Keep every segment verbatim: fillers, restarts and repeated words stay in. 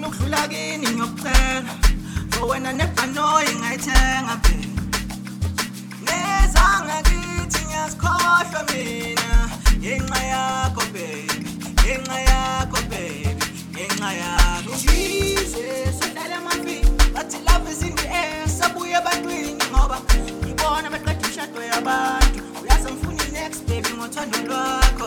ukudlula kini ngiyokucela for wena nebhanoyi ngayithenga baby nezanga kithi ngiyasikhohlwa mina ngenxa yakho baby ngenxa yakho baby ngenxa yakho ngize sidlala amafini bathi love is in the air sabuye ebantwini ngoba ngibona baqeda umshado yabantu uyazi ngifuna next baby ngothando lwakho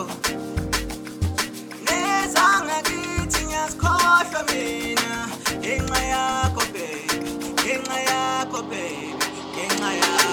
nezanga kithi ngiyasikhohlwa mina ngenxa yakho baby ngenxa yakho baby ngenxa yakho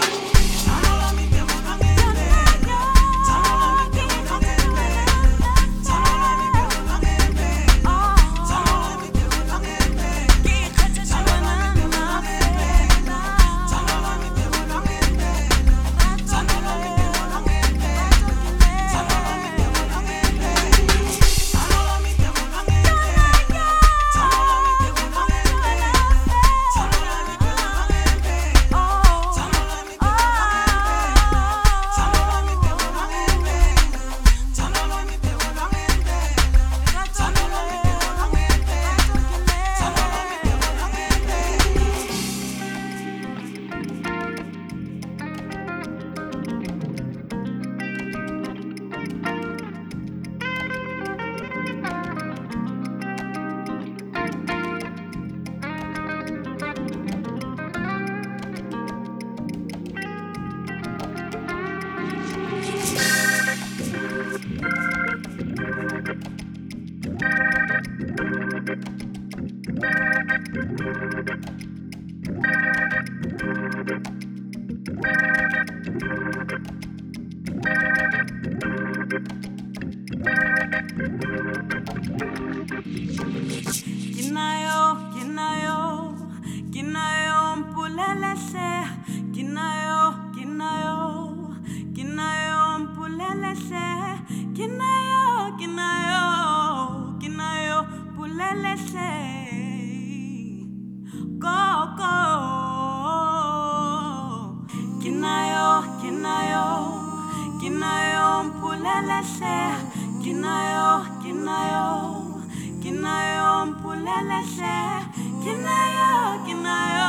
Kinayo, kinayo, kinayo mpulelese, kinayo, kinayo, kinayo mpulelese, kinayo, kinayo, kinayo mpulelese, go go, kinayo, kinayo, kinayo mpulelese, kinayo, kinayo. Kinayo mpulelese, kinayo, kinayo.